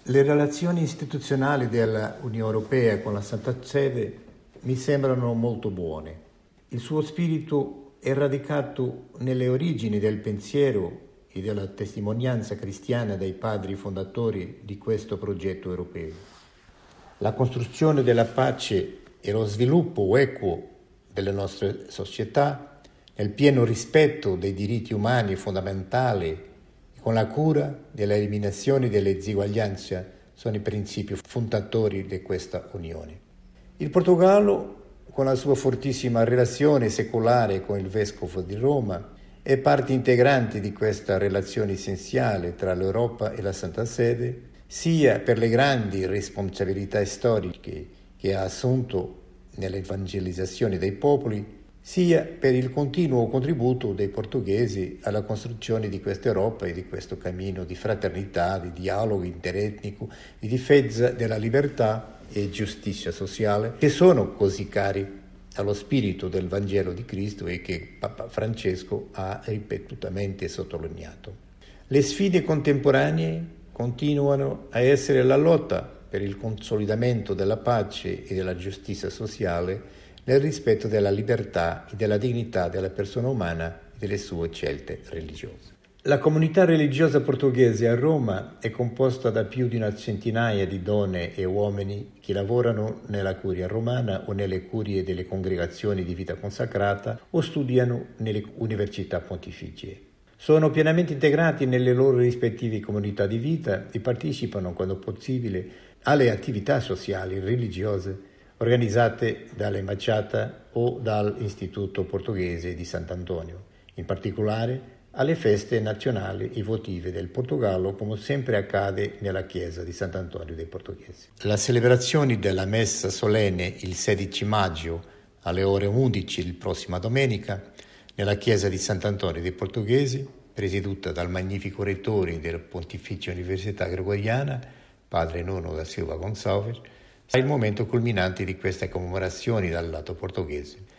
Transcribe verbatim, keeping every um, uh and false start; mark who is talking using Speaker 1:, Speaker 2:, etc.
Speaker 1: Le relazioni istituzionali dell'Unione Europea con la Santa Sede mi sembrano molto buone. Il suo spirito è radicato nelle origini del pensiero e della testimonianza cristiana dei padri fondatori di questo progetto europeo. La costruzione della pace e lo sviluppo equo delle nostre società, nel pieno rispetto dei diritti umani fondamentali e con la cura dell'eliminazione delle disuguaglianze, sono i principi fondatori di questa Unione. Il Portogallo, con la sua fortissima relazione secolare con il Vescovo di Roma, è parte integrante di questa relazione essenziale tra l'Europa e la Santa Sede, sia per le grandi responsabilità storiche che ha assunto nell'evangelizzazione dei popoli, sia per il continuo contributo dei portoghesi alla costruzione di questa Europa e di questo cammino di fraternità, di dialogo interetnico, di difesa della libertà e giustizia sociale, che sono così cari allo spirito del Vangelo di Cristo e che Papa Francesco ha ripetutamente sottolineato. Le sfide contemporanee continuano a essere la lotta per il consolidamento della pace e della giustizia sociale nel rispetto della libertà e della dignità della persona umana e delle sue scelte religiose. La comunità religiosa portoghese a Roma è composta da più di una centinaia di donne e uomini che lavorano nella curia romana o nelle curie delle congregazioni di vita consacrata o studiano nelle università pontificie. Sono pienamente integrati nelle loro rispettive comunità di vita e partecipano, quando possibile, alle attività sociali e religiose organizzate dall'Embacciata o dall'Istituto Portoghese di Sant'Antonio, in particolare alle feste nazionali e votive del Portogallo, come sempre accade nella chiesa di Sant'Antonio dei Portoghesi. La celebrazione della messa solenne il sedici maggio alle ore undici il prossima domenica nella chiesa di Sant'Antonio dei Portoghesi, presieduta dal magnifico rettore della Pontificia Università Gregoriana, padre Nuno da Silva Gonçalves, è il momento culminante di queste commemorazioni dal lato portoghese.